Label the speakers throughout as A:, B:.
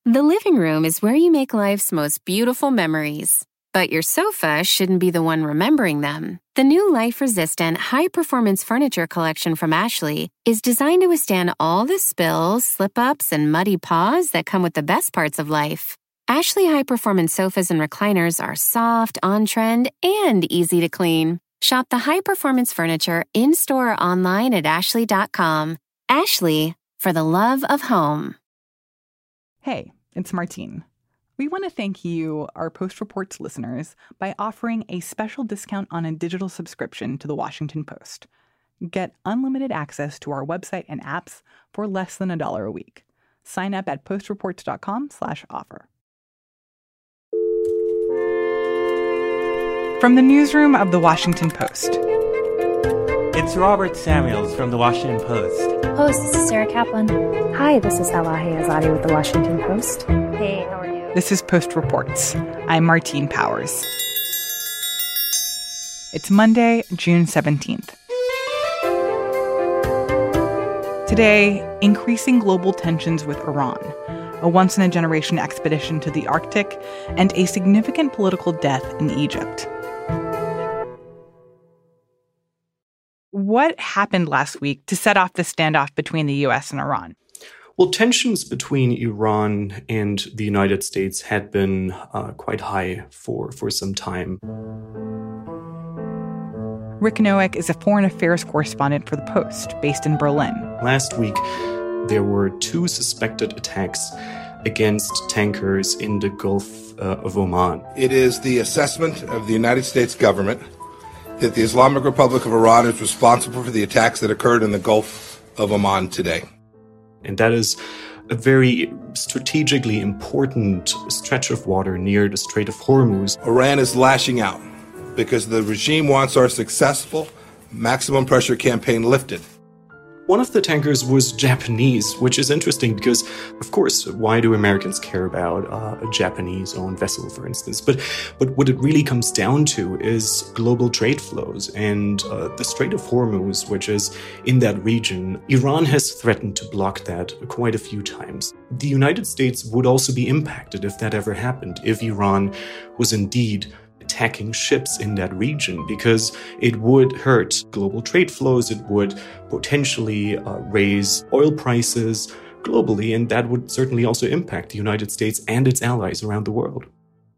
A: The living room is where you make life's most beautiful memories. But your sofa shouldn't be the one remembering them. The new life-resistant, high-performance furniture collection from Ashley is designed to withstand all the spills, slip-ups, and muddy paws that come with the best parts of life. Ashley high-performance sofas and recliners are soft, on-trend, and easy to clean. Shop the high-performance furniture in-store or online at ashley.com. Ashley, for the love of home.
B: Hey, it's Martine. We want to thank you, our Post Reports listeners, by offering a special discount on a digital subscription to The Washington Post. Get unlimited access to our website and apps for less than $1 a week. Sign up at postreports.com/offer. From the newsroom of The Washington Post.
C: It's Robert Samuels from The Washington Post.
D: Host, this is Sarah Kaplan.
E: Hi, this is Salahi Azadi with The Washington Post.
D: Hey, how are you?
B: This is Post Reports. I'm Martine Powers. It's Monday, June 17th. Today, increasing global tensions with Iran, a once-in-a-generation expedition to the Arctic, and a significant political death in Egypt. What happened last week to set off the standoff between the U.S. and Iran?
F: Well, tensions between Iran and the United States had been quite high for some time.
B: Rick Nowick is a foreign affairs correspondent for The Post, based in Berlin.
F: Last week, there were 2 suspected attacks against tankers in the Gulf of Oman.
G: It is the assessment of the United States government that the Islamic Republic of Iran is responsible for the attacks that occurred in the Gulf of Oman today.
F: And that is a very strategically important stretch of water near the Strait of Hormuz.
G: Iran is lashing out because the regime wants our successful maximum pressure campaign lifted.
F: One of the tankers was Japanese, which is interesting because, of course, why do Americans care about a Japanese-owned vessel, for instance? But what it really comes down to is global trade flows and the Strait of Hormuz, which is in that region. Iran has threatened to block that quite a few times. The United States would also be impacted if that ever happened, if Iran was indeed attacking ships in that region, because it would hurt global trade flows, it would potentially raise oil prices globally, and that would certainly also impact the United States and its allies around the world.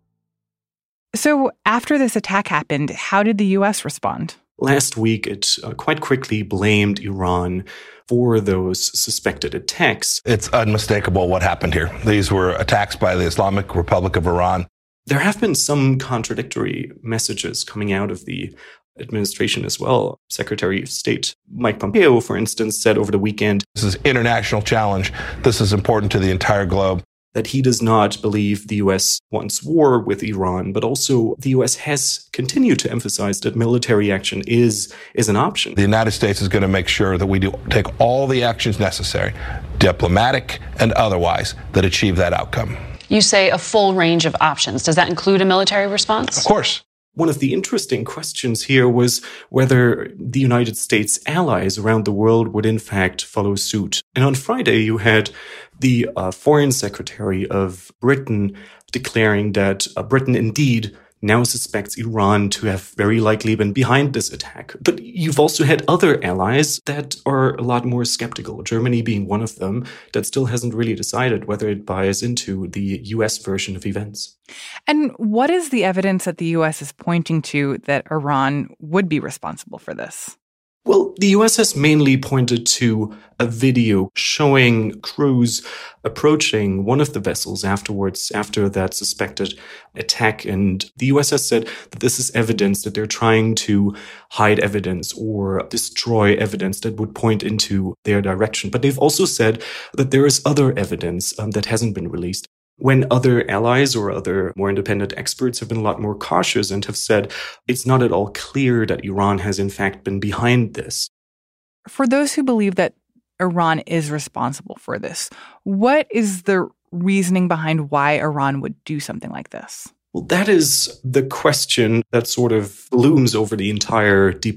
B: So after this attack happened, how did the U.S. respond?
F: Last week, it quite quickly blamed Iran for those suspected attacks.
G: It's unmistakable what happened here. These were attacks by the Islamic Republic of Iran.
F: There have been some contradictory messages coming out of the administration as well. Secretary of State Mike Pompeo, for instance, said over the weekend,
G: "This is an international challenge. This is important to the entire globe."
F: That he does not believe the U.S. wants war with Iran, but also the U.S. has continued to emphasize that military action is an option.
G: The United States is going to make sure that we do take all the actions necessary, diplomatic and otherwise, that achieve that outcome.
H: You say a full range of options. Does that include a military response?
G: Of course.
F: One of the interesting questions here was whether the United States allies around the world would in fact follow suit. And on Friday, you had the Foreign Secretary of Britain declaring that Britain indeed now suspects Iran to have very likely been behind this attack. But you've also had other allies that are a lot more skeptical, Germany being one of them, that still hasn't really decided whether it buys into the U.S. version of events.
B: And what is the evidence that the U.S. is pointing to that Iran would be responsible for this?
F: Well, the U.S. has mainly pointed to a video showing crews approaching one of the vessels afterwards, after that suspected attack. And the U.S. has said that this is evidence that they're trying to hide evidence or destroy evidence that would point into their direction. But they've also said that there is other evidence that hasn't been released. When other allies or other more independent experts have been a lot more cautious and have said it's not at all clear that Iran has in fact been behind this.
B: For those who believe that Iran is responsible for this, what is the reasoning behind why Iran would do something like this?
F: Well, that is the question that sort of looms over the entire debate.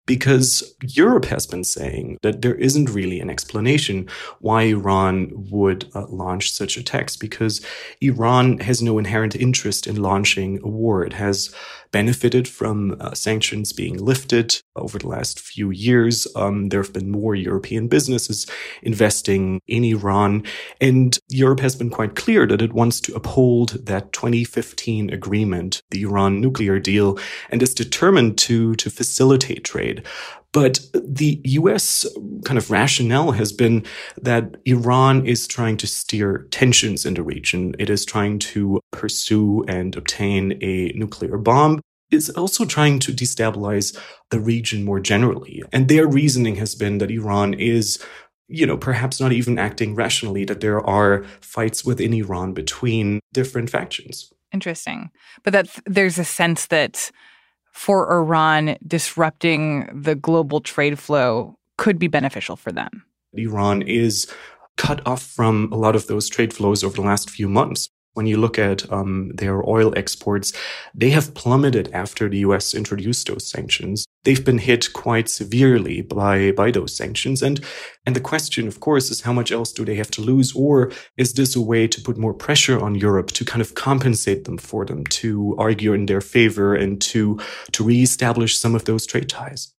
F: because Europe has been saying that there isn't really an explanation why Iran would launch such attacks, because Iran has no inherent interest in launching a war. It has benefited from sanctions being lifted over the last few years. There have been more European businesses investing in Iran, and Europe has been quite clear that it wants to uphold that 2015 agreement, the Iran nuclear deal, and is determined to facilitate trade. But the US kind of rationale has been that Iran is trying to steer tensions in the region. It is trying to pursue and obtain a nuclear bomb. It's also trying to destabilize the region more generally. And their reasoning has been that Iran is, perhaps not even acting rationally, that there are fights within Iran between different factions.
B: Interesting. But that there's a sense that for Iran, disrupting the global trade flow could be beneficial for them.
F: Iran is cut off from a lot of those trade flows over the last few months. When you look at their oil exports, they have plummeted after the US introduced those sanctions. They've been hit quite severely by those sanctions. And the question, of course, is how much else do they have to lose? Or is this a way to put more pressure on Europe to kind of compensate them for them, to argue in their favor and to reestablish some of those trade ties?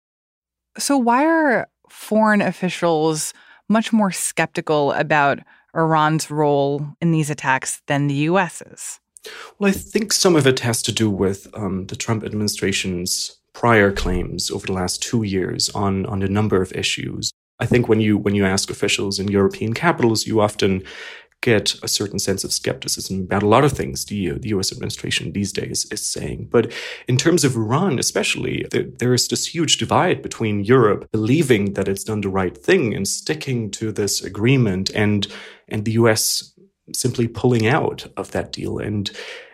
B: So why are foreign officials much more skeptical about Iran's role in these attacks than the US's?
F: Well, I think some of it has to do with the Trump administration's prior claims over the last 2 years on a number of issues. I think when you ask officials in European capitals, you often get a certain sense of skepticism about a lot of things the U.S. administration these days is saying. But in terms of Iran especially, there is this huge divide between Europe believing that it's done the right thing and sticking to this agreement and the U.S. simply pulling out of that deal. And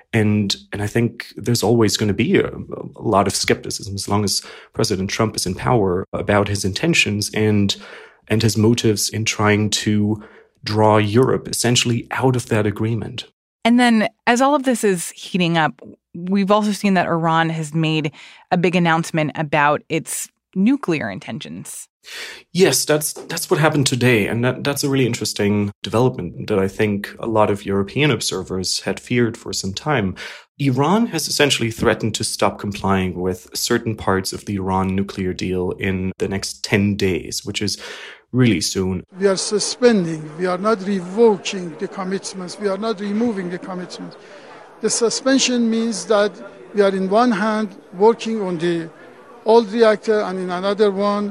F: I think there's always going to be a lot of skepticism as long as President Trump is in power about his intentions and his motives in trying to draw Europe essentially out of that agreement.
B: And then as all of this is heating up, we've also seen that Iran has made a big announcement about its nuclear intentions.
F: Yes, that's what happened today. And that's a really interesting development that I think a lot of European observers had feared for some time. Iran has essentially threatened to stop complying with certain parts of the Iran nuclear deal in the next 10 days, which is really soon.
I: We are suspending, we are not revoking the commitments, we are not removing the commitments. The suspension means that we are in one hand working on the old reactor and in another one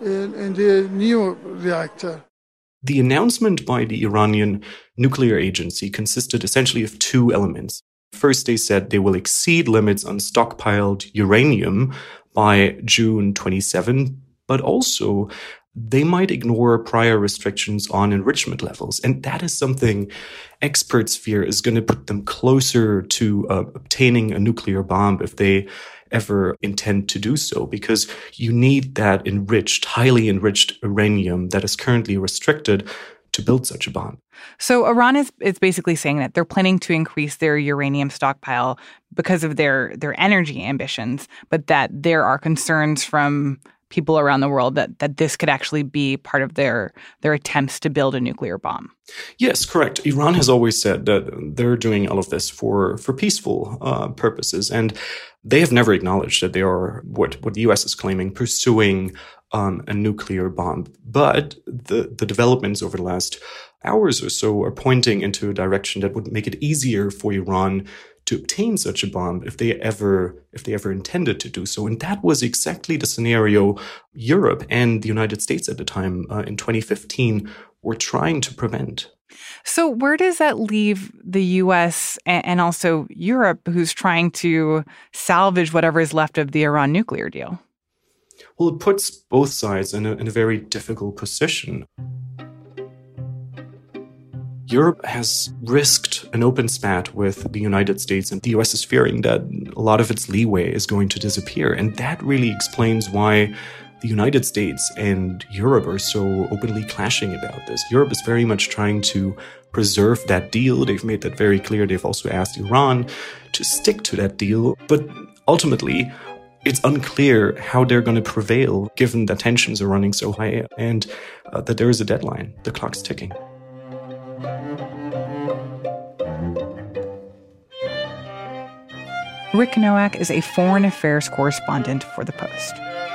I: in the new reactor.
F: The announcement by the Iranian nuclear agency consisted essentially of two elements. First, they said they will exceed limits on stockpiled uranium by June 27, but also they might ignore prior restrictions on enrichment levels. And that is something experts fear is going to put them closer to obtaining a nuclear bomb if they ever intend to do so, because you need that highly enriched uranium that is currently restricted to build such a bomb.
B: So Iran is basically saying that they're planning to increase their uranium stockpile because of their energy ambitions, but that there are concerns from people around the world that this could actually be part of their attempts to build a nuclear bomb.
F: Yes, correct. Iran has always said that they're doing all of this for peaceful purposes, and they have never acknowledged that they are what the U.S. is claiming, pursuing a nuclear bomb. But the developments over the last hours or so are pointing into a direction that would make it easier for Iran to obtain such a bomb if they ever intended to do so. And that was exactly the scenario Europe and the United States at the time in 2015 were trying to prevent.
B: So where does that leave the U.S. and also Europe, who's trying to salvage whatever is left of the Iran nuclear deal?
F: Well, it puts both sides in a very difficult position. Europe has risked an open spat with the United States, and the US is fearing that a lot of its leeway is going to disappear. And that really explains why the United States and Europe are so openly clashing about this. Europe is very much trying to preserve that deal. They've made that very clear. They've also asked Iran to stick to that deal. But ultimately, It's unclear how they're going to prevail given that tensions are running so high and that there is a deadline. The clock's ticking.
B: Rick Nowak is a foreign affairs correspondent for The Post.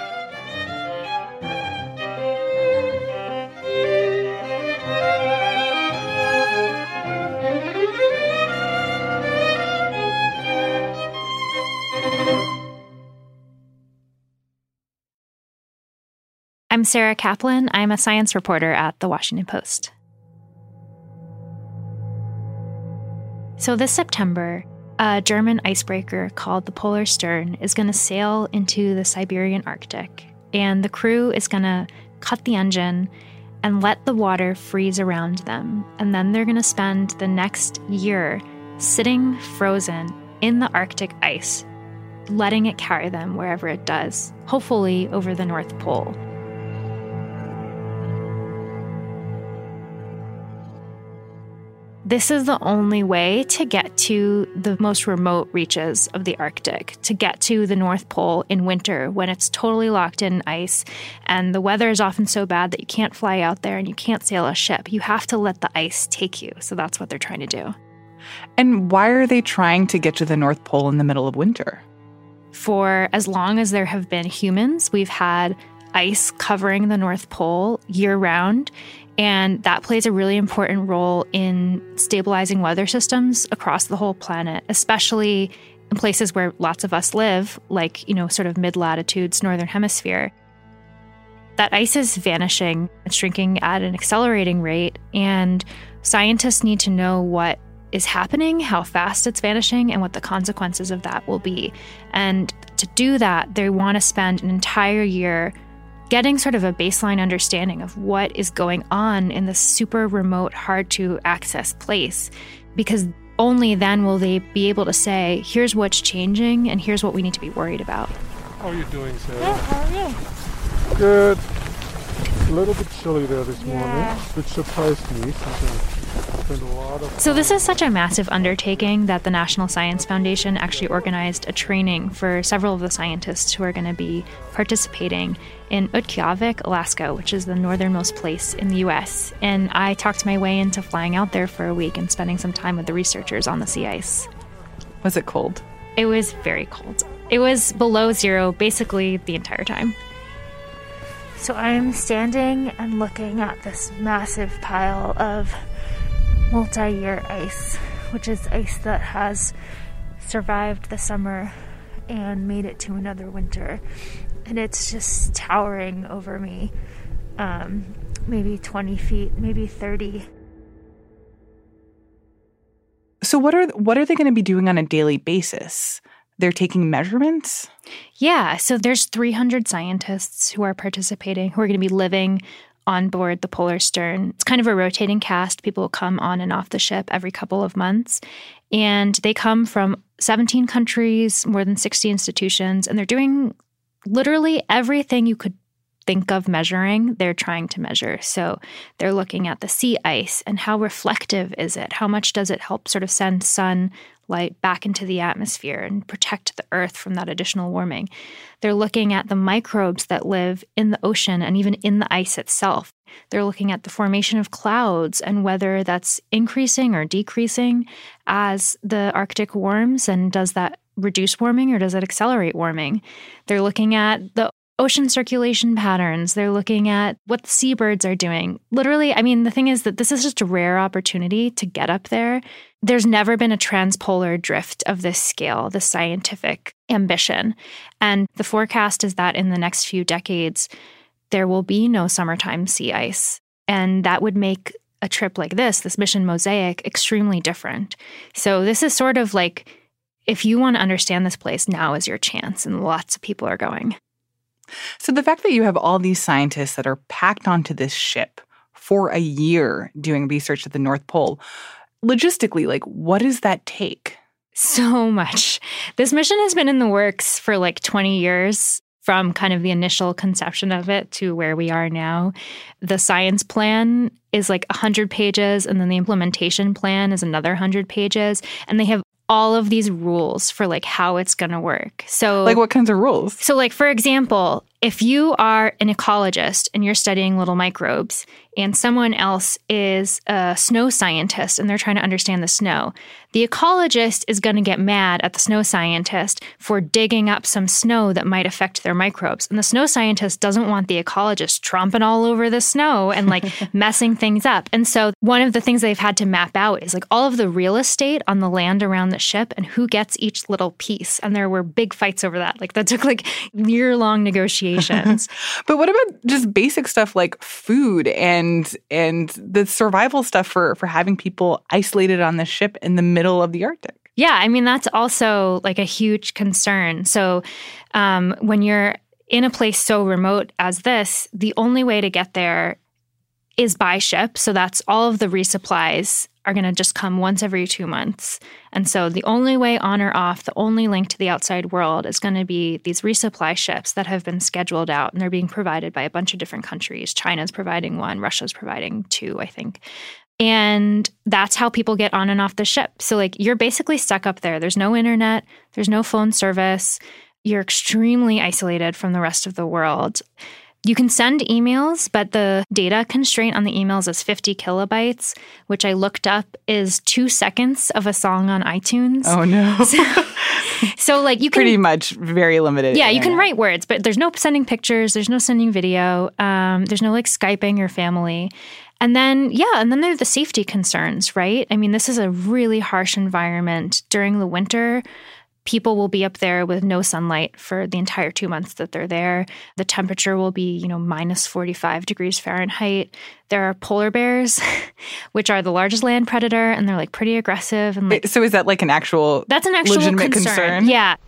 D: I'm Sarah Kaplan. I'm a science reporter at The Washington Post. So this September, a German icebreaker called the Polar Stern is going to sail into the Siberian Arctic, and the crew is going to cut the engine and let the water freeze around them. And then they're going to spend the next year sitting frozen in the Arctic ice, letting it carry them wherever it does, hopefully over the North Pole. This is the only way to get to the most remote reaches of the Arctic, to get to the North Pole in winter when it's totally locked in ice and the weather is often so bad that you can't fly out there and you can't sail a ship. You have to let the ice take you. So that's what they're trying to do.
B: And why are they trying to get to the North Pole in the middle of winter?
D: For as long as there have been humans, we've had ice covering the North Pole year-round, and that plays a really important role in stabilizing weather systems across the whole planet, especially in places where lots of us live, like, sort of mid-latitudes, northern hemisphere. That ice is vanishing and shrinking at an accelerating rate, and scientists need to know what is happening, how fast it's vanishing, and what the consequences of that will be. And to do that, they want to spend an entire year getting sort of a baseline understanding of what is going on in this super remote, hard-to-access place, because only then will they be able to say, here's what's changing and here's what we need to be worried about.
J: How are you doing, Sarah?
D: Good, how are you?
J: Good. A little bit chilly there this morning, which surprised me.
D: So this is such a massive undertaking that the National Science Foundation actually organized a training for several of the scientists who are going to be participating in Utqiagvik, Alaska, which is the northernmost place in the U.S. And I talked my way into flying out there for a week and spending some time with the researchers on the sea ice.
B: Was it cold?
D: It was very cold. It was below zero basically the entire time. So I'm standing and looking at this massive pile of multi-year ice, which is ice that has survived the summer and made it to another winter. And it's just towering over me, maybe 20 feet, maybe 30.
B: So what are they going to be doing on a daily basis? They're taking measurements?
D: Yeah, so there's 300 scientists who are participating, who are going to be living on board the Polar Stern. It's kind of a rotating cast. People will come on and off the ship every couple of months. And they come from 17 countries, more than 60 institutions, and they're doing literally everything you could think of measuring, they're trying to measure. So they're looking at the sea ice and how reflective is it? How much does it help sort of send sunlight back into the atmosphere and protect the Earth from that additional warming? They're looking at the microbes that live in the ocean and even in the ice itself. They're looking at the formation of clouds and whether that's increasing or decreasing as the Arctic warms, and does that reduce warming or does it accelerate warming? They're looking at the ocean circulation patterns. They're looking at what the seabirds are doing. Literally, I mean, the thing is that this is just a rare opportunity to get up there. There's never been a transpolar drift of this scale, this scientific ambition. And the forecast is that in the next few decades, there will be no summertime sea ice. And that would make a trip like this mission Mosaic, extremely different. So this is sort of like, if you want to understand this place, now is your chance. And lots of people are going.
B: So the fact that you have all these scientists that are packed onto this ship for a year doing research at the North Pole, logistically, like, what does that take?
D: So much. This mission has been in the works for like 20 years, from kind of the initial conception of it to where we are now. The science plan is like 100 pages, and then the implementation plan is another 100 pages. And they have all of these rules for like how it's going to work. So
B: like what kinds of rules?
D: So like, for example, if you are an ecologist and you're studying little microbes and someone else is a snow scientist and they're trying to understand the snow, the ecologist is going to get mad at the snow scientist for digging up some snow that might affect their microbes. And the snow scientist doesn't want the ecologist tromping all over the snow and like messing things up. And so one of the things they've had to map out is like all of the real estate on the land around the ship and who gets each little piece. And there were big fights over that. Like that took like year-long negotiations.
B: But what about just basic stuff like food and the survival stuff for having people isolated on the ship in the middle of the Arctic?
D: Yeah, I mean, that's also like a huge concern. So when you're in a place so remote as this, the only way to get there is by ship. So that's all of the resupplies are going to just come once every 2 months. And so the only way on or off, the only link to the outside world is going to be these resupply ships that have been scheduled out, and they're being provided by a bunch of different countries. China's providing one, Russia's providing two, I think. And that's how people get on and off the ship. So like you're basically stuck up there. There's no internet, there's no phone service. You're extremely isolated from the rest of the world. You can send emails, but the data constraint on the emails is 50 kilobytes, which I looked up is 2 seconds of a song on iTunes.
B: Oh, no.
D: So like you can...
B: Pretty much very limited.
D: Yeah, you can write words, but there's no sending pictures. There's no sending video. There's no like Skyping your family. And then there are the safety concerns, right? I mean, this is a really harsh environment. During the winter, people will be up there with no sunlight for the entire 2 months that they're there. The temperature will be, minus 45 degrees Fahrenheit. There are polar bears, which are the largest land predator, and they're like pretty aggressive. And like,
B: so is that like that's an actual
D: legitimate
B: concern?
D: Yeah.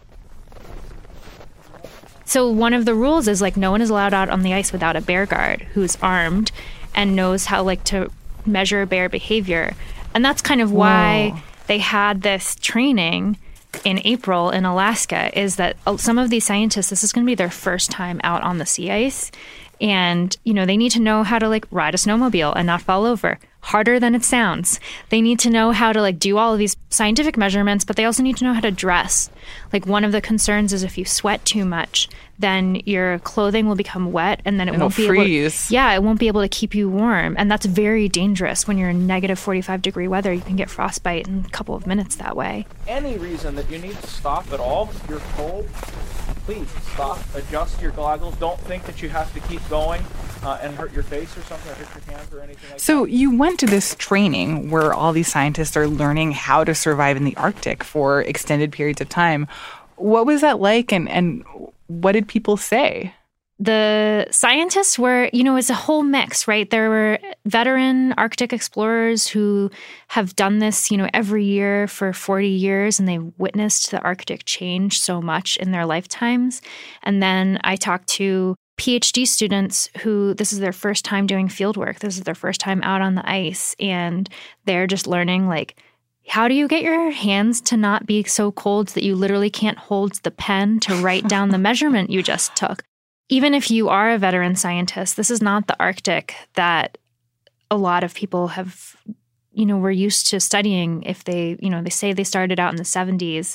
D: So one of the rules is like no one is allowed out on the ice without a bear guard who's armed and knows how like to measure bear behavior. And that's kind of why they had this training in April in Alaska, is that some of these scientists, this is going to be their first time out on the sea ice. And, they need to know how to like ride a snowmobile and not fall over. Harder than it sounds. They need to know how to like do all of these scientific measurements, but they also need to know how to dress. Like one of the concerns is if you sweat too much, then your clothing will become wet and then it won't be
B: freeze.
D: It won't be able to keep you warm. And that's very dangerous. When you're in negative 45 degree weather, you can get frostbite in a couple of minutes that way.
K: Any reason that you need to stop at all, you're cold, please stop, adjust your goggles. Don't think that you have to keep going and hurt your face or something, or hurt your hands or anything like that.
B: So you went to this training where all these scientists are learning how to survive in the Arctic for extended periods of time. What was that like, and what did people say?
D: The scientists were, it's a whole mix, right? There were veteran Arctic explorers who have done this, every year for 40 years, and they've witnessed the Arctic change so much in their lifetimes. And then I talked to PhD students who this is their first time doing field work. This is their first time out on the ice, and they're just learning, like, how do you get your hands to not be so cold that you literally can't hold the pen to write down the measurement you just took? Even if you are a veteran scientist, this is not the Arctic that a lot of people have, were used to studying. If they, they say they started out in the 70s,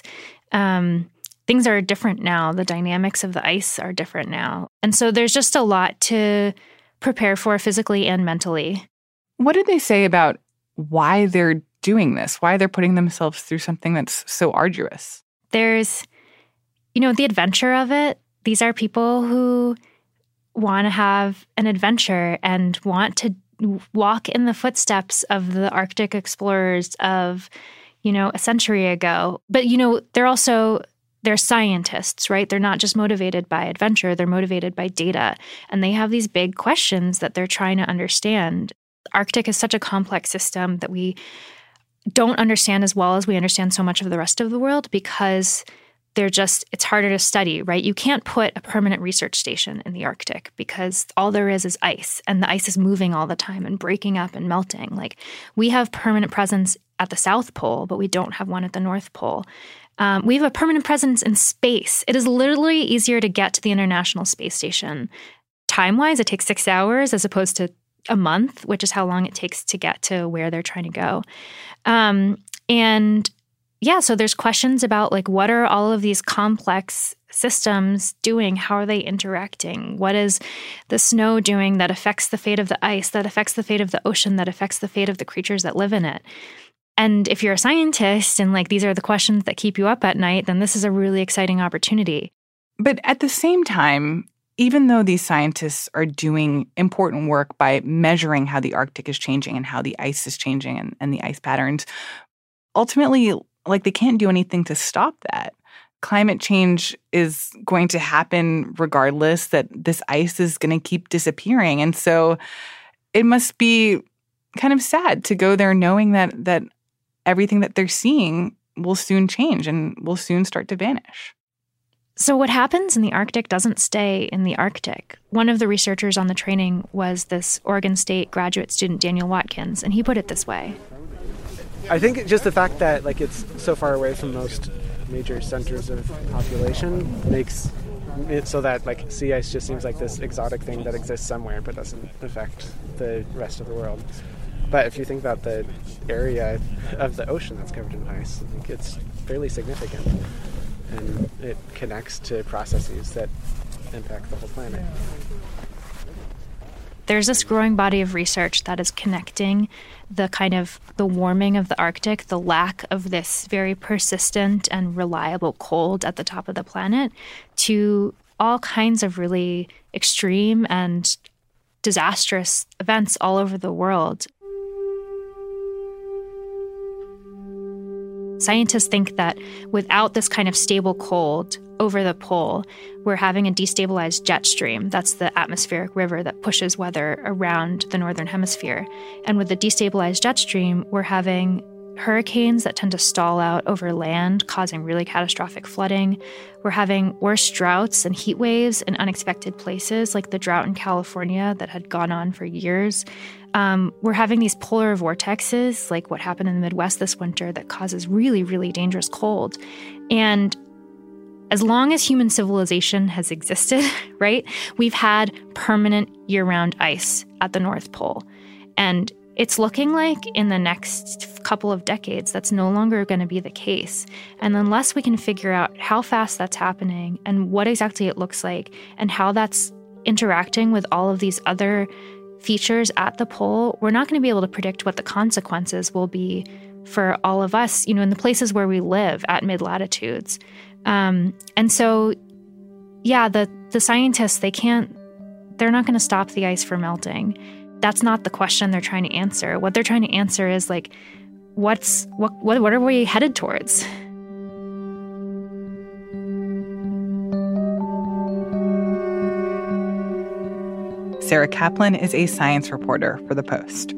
D: things are different now. The dynamics of the ice are different now. And so there's just a lot to prepare for physically and mentally.
B: What did they say about why they're doing this, why they're putting themselves through something that's so arduous?
D: There's, the adventure of it. These are people who want to have an adventure and want to walk in the footsteps of the Arctic explorers of, a century ago. But, they're scientists, right? They're not just motivated by adventure. They're motivated by data. And they have these big questions that they're trying to understand. Arctic is such a complex system that we don't understand as well as we understand so much of the rest of the world because it's harder to study, right? You can't put a permanent research station in the Arctic because all there is ice, and the ice is moving all the time and breaking up and melting. Like, we have permanent presence at the South Pole, but we don't have one at the North Pole. We have a permanent presence in space. It is literally easier to get to the International Space Station. Time-wise, it takes 6 hours as opposed to a month, which is how long it takes to get to where they're trying to go. And yeah, so there's questions about like, what are all of these complex systems doing? How are they interacting? What is the snow doing that affects the fate of the ice, that affects the fate of the ocean, that affects the fate of the creatures that live in it? And if you're a scientist and like these are the questions that keep you up at night, then this is a really exciting opportunity.
B: But at the same time, even though these scientists are doing important work by measuring how the Arctic is changing and how the ice is changing and the ice patterns, ultimately, like, they can't do anything to stop that. Climate change is going to happen regardless, that this ice is going to keep disappearing. And so it must be kind of sad to go there knowing that everything that they're seeing will soon change and will soon start to vanish.
D: So what happens in the Arctic doesn't stay in the Arctic. One of the researchers on the training was this Oregon State graduate student, Daniel Watkins, and he put it this way.
L: I think just the fact that like it's so far away from most major centers of population makes it so that like sea ice just seems like this exotic thing that exists somewhere but doesn't affect the rest of the world. But if you think about the area of the ocean that's covered in ice, I think it's fairly significant. And it connects to processes that impact the whole planet.
D: There's this growing body of research that is connecting the kind of the warming of the Arctic, the lack of this very persistent and reliable cold at the top of the planet, to all kinds of really extreme and disastrous events all over the world. Scientists think that without this kind of stable cold over the pole, we're having a destabilized jet stream. That's the atmospheric river that pushes weather around the northern hemisphere. And with the destabilized jet stream, we're having hurricanes that tend to stall out over land, causing really catastrophic flooding. We're having worse droughts and heat waves in unexpected places, like the drought in California that had gone on for years. We're having these polar vortexes, like what happened in the Midwest this winter, that causes really, really dangerous cold. And as long as human civilization has existed, right, we've had permanent year-round ice at the North Pole. And it's looking like in the next couple of decades, that's no longer going to be the case. And unless we can figure out how fast that's happening and what exactly it looks like and how that's interacting with all of these other features at the pole, we're not going to be able to predict what the consequences will be for all of us, in the places where we live at mid-latitudes. And so, yeah, the scientists, they're not going to stop the ice from melting. That's not the question they're trying to answer. What they're trying to answer is like, what are we headed towards?
B: Sarah Kaplan is a science reporter for The Post.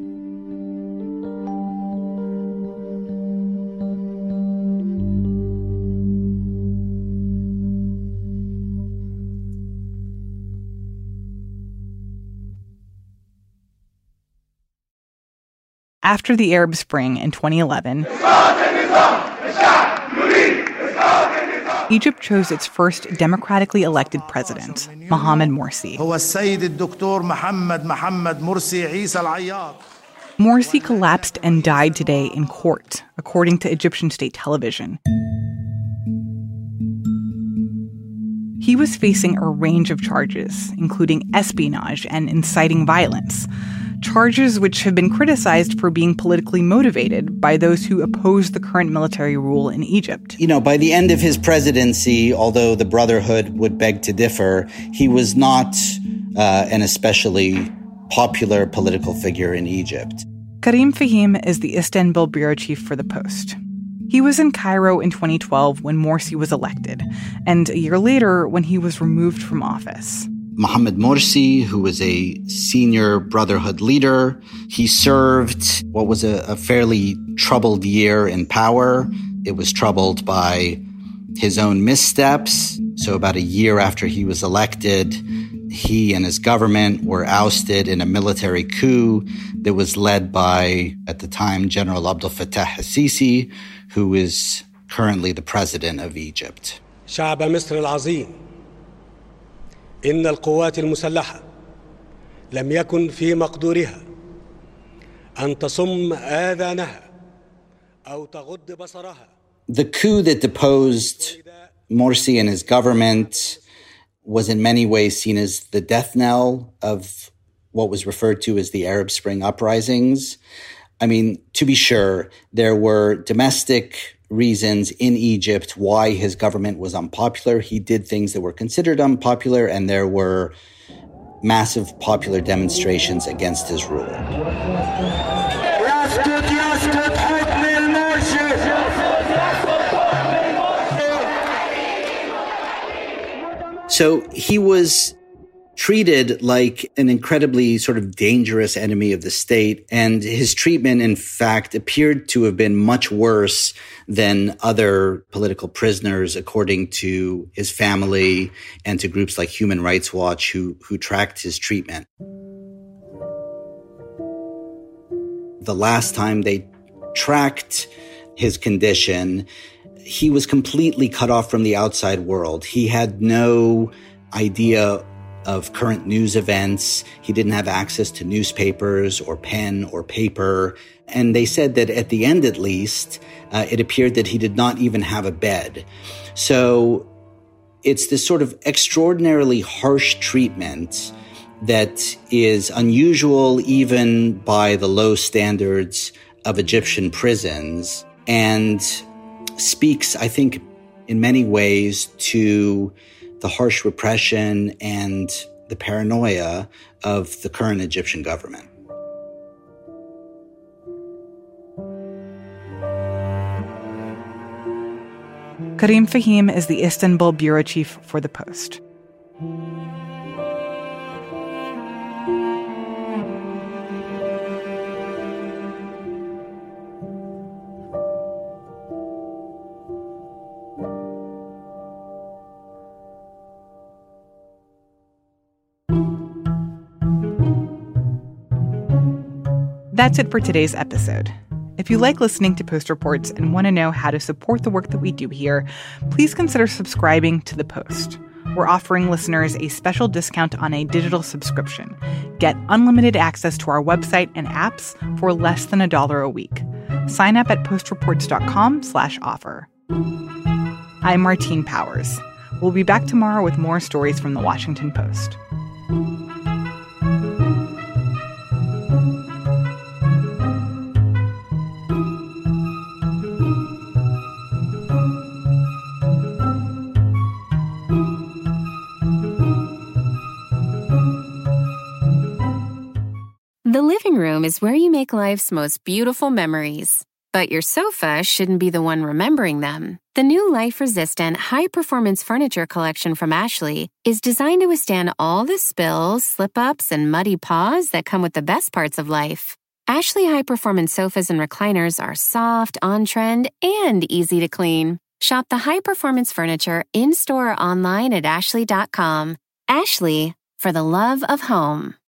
B: After the Arab Spring in 2011, Egypt chose its first democratically elected president, Mohamed Morsi. Morsi collapsed and died today in court, according to Egyptian state television. He was facing a range of charges, including espionage and inciting violence, charges which have been criticized for being politically motivated by those who oppose the current military rule in Egypt.
M: By the end of his presidency, although the Brotherhood would beg to differ, he was not an especially popular political figure in Egypt.
B: Karim Fahim is the Istanbul bureau chief for The Post. He was in Cairo in 2012 when Morsi was elected, and a year later when he was removed from office.
M: Mohamed Morsi, who was a senior Brotherhood leader, he served what was a fairly troubled year in power. It was troubled by his own missteps. So about a year after he was elected, he and his government were ousted in a military coup that was led by, at the time, General Abdel Fattah al-Sisi, who is currently the president of Egypt.
N: شعب مصر العظيم إن القوات المسلحة لم يكن في مقدورها أن تصم آذانها أو تغض بصرها.
M: The coup that deposed Morsi and his government was in many ways seen as the death knell of what was referred to as the Arab Spring uprisings. I mean, to be sure, there were domestic reasons in Egypt why his government was unpopular. He did things that were considered unpopular, and there were massive popular demonstrations against his rule. So he was treated like an incredibly sort of dangerous enemy of the state, and his treatment, in fact, appeared to have been much worse than other political prisoners, according to his family and to groups like Human Rights Watch who tracked his treatment. The last time they tracked his condition, he was completely cut off from the outside world. He had no idea of current news events. He didn't have access to newspapers or pen or paper. And they said that at the end, at least, it appeared that he did not even have a bed. So it's this sort of extraordinarily harsh treatment that is unusual even by the low standards of Egyptian prisons, and speaks, I think, in many ways to the harsh repression and the paranoia of the current Egyptian government.
B: Karim Fahim is the Istanbul bureau chief for The Post. That's it for today's episode. If you like listening to Post Reports and want to know how to support the work that we do here, please consider subscribing to The Post. We're offering listeners a special discount on a digital subscription. Get unlimited access to our website and apps for less than $1 a week. Sign up at postreports.com/offer. I'm Martine Powers. We'll be back tomorrow with more stories from The Washington Post.
A: The living room is where you make life's most beautiful memories. But your sofa shouldn't be the one remembering them. The new life-resistant, high-performance furniture collection from Ashley is designed to withstand all the spills, slip-ups, and muddy paws that come with the best parts of life. Ashley high-performance sofas and recliners are soft, on-trend, and easy to clean. Shop the high-performance furniture in-store or online at ashley.com. Ashley, for the love of home.